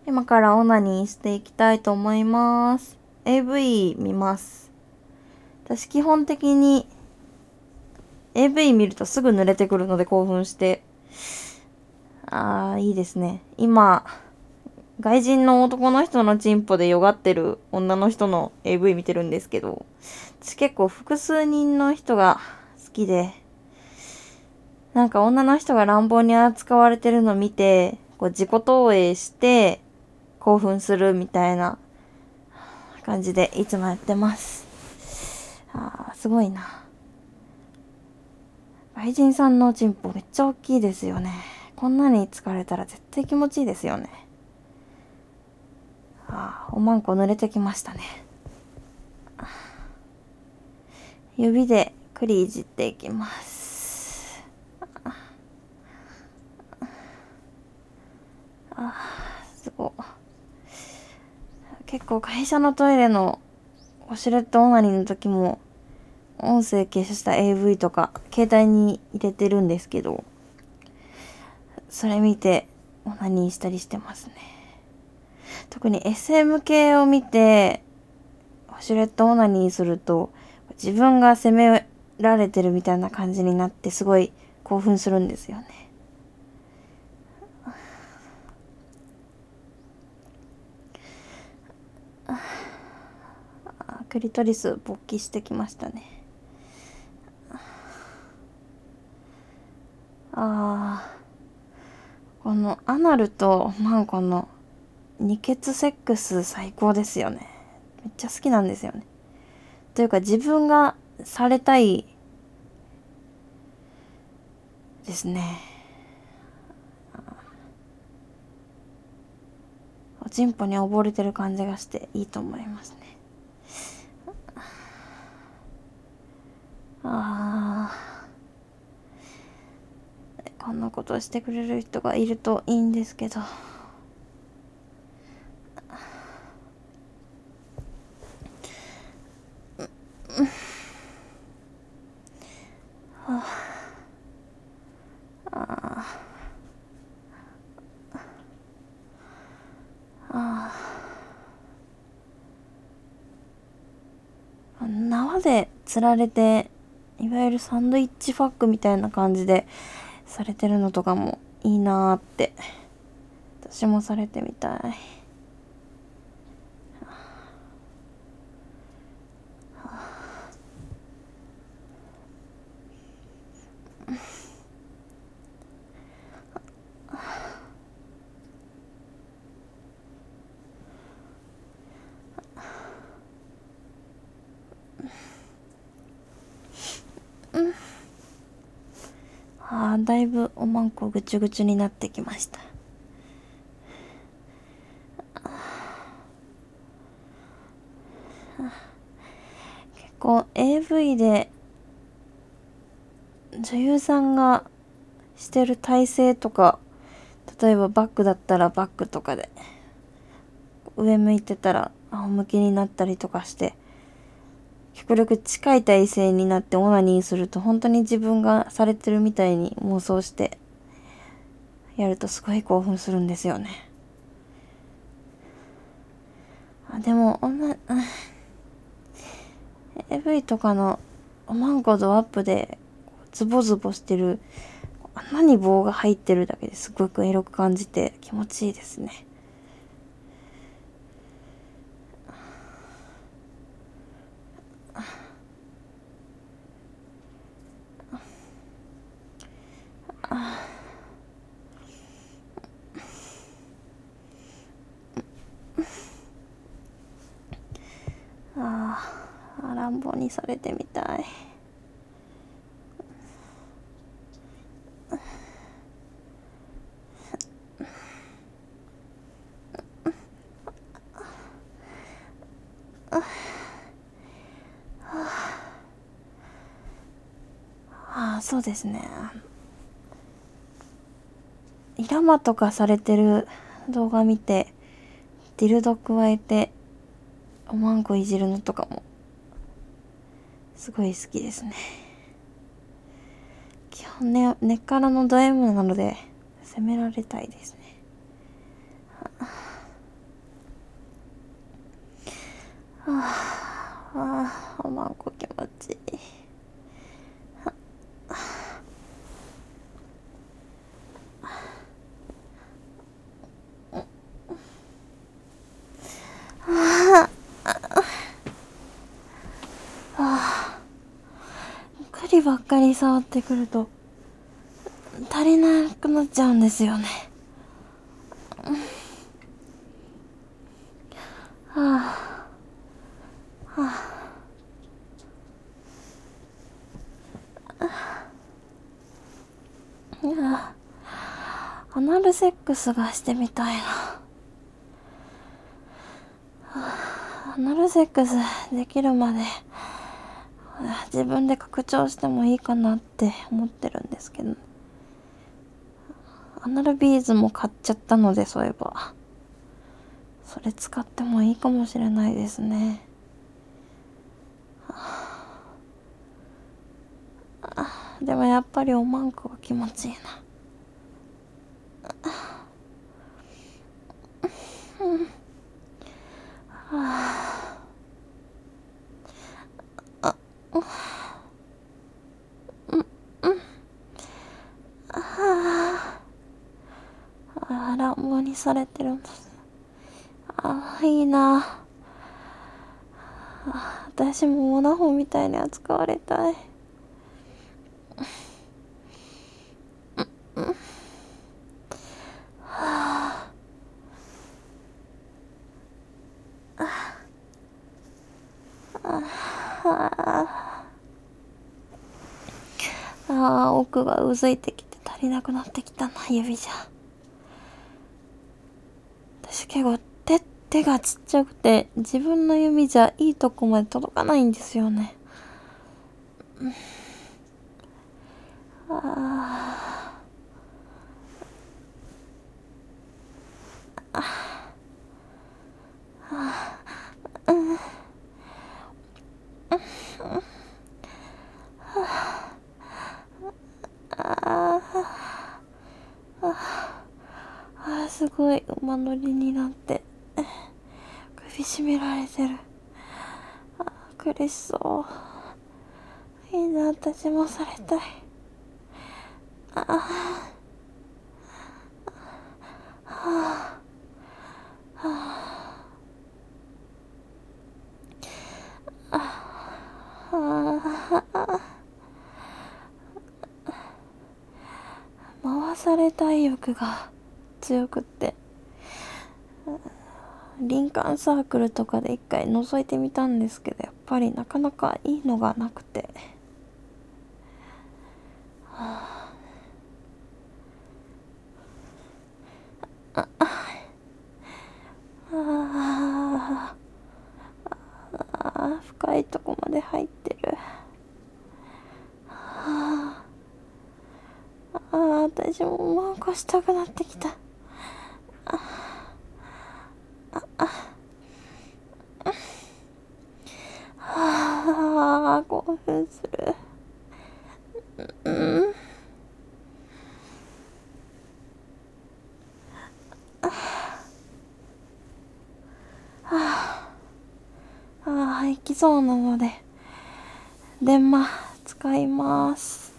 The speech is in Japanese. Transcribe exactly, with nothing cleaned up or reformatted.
今からオナニーしていきたいと思います。エーブイ 見ます。私基本的に エーブイ 見るとすぐ濡れてくるので興奮して。あー、いいですね。今、外人の男の人のチンポでよがってる女の人の エーブイ 見てるんですけど、私結構複数人の人が好きで、なんか女の人が乱暴に扱われてるのを見て、こう自己投影して興奮するみたいな感じでいつもやってます。あー、すごいな。外人さんのチンポめっちゃ大きいですよね。こんなに疲れたら絶対気持ちいいですよね。あー、おまんこ濡れてきましたね。指でクリいじっていきます。あー、すごい。結構会社のトイレのウォシュレットオナニーの時も音声消した エーブイ とか携帯に入れてるんですけど、それ見てオナニーしたりしてますね。特に エスエム 系を見てウォシュレットオナニーすると自分が責められてるみたいな感じになってすごい興奮するんですよね。あ、クリトリス勃起してきましたね。あー、このアナルとマンコの二血セックス最高ですよね。めっちゃ好きなんですよね。というか自分がされたいですね。おちんぽに溺れてる感じがしていいと思いますね。あー、こんなことしてくれる人がいるといいんですけど。縄で釣られて、いわゆるサンドイッチファックみたいな感じでされてるのとかもいいなーって。私もされてみたい。あー、だいぶおまんこぐちゅぐちゅになってきました。結構 エーブイ で女優さんがしてる体勢とか、例えばバックだったらバックとかで、上向いてたら仰向きになったりとかして、極力近い体勢になってオナニーすると本当に自分がされてるみたいに妄想してやるとすごい興奮するんですよね。あ、でもおな エーブイ とかのおまんこドアップでズボズボしてる、あんなに棒が入ってるだけですごくエロく感じて気持ちいいですね。あー、乱暴にされてみたい。あー、そうですね。イラマとかされてる動画見てディルド加えておまんこいじるのとかもすごい好きですね。基本ね、根っからのド M なので責められたいですね。 あー、おまんこ気持ちいい。栗ばっかり触ってくると足りなくなっちゃうんですよね。はあ、はあ、アナルセックスがしてみたいな。アナルセックスできるまで自分で拡張してもいいかなって思ってるんですけど、アナルビーズも買っちゃったので、そういえばそれ使ってもいいかもしれないですね。でもやっぱりおまんこが気持ちいいな。あ、乱暴にされてるんです。あ、いいな。あ、私もオナホみたいに扱われたい。ああ、奥がうずいてきて足りなくなってきたな、指じゃ。私結構手、手がちっちゃくて、自分の指じゃいいとこまで届かないんですよね。ああ、すごい馬乗りになって首絞められてる。あ、苦しそう。いいな、私もされたい。回されたい欲が強くって、林間サークルとかで一回覗いてみたんですけど、やっぱりなかなかいいのがなくて、ああ、深いとこまで入ってる。ああ、私もおまんこしたくなってきた。ああ、興奮する。ああ、行きそうなので電話使います。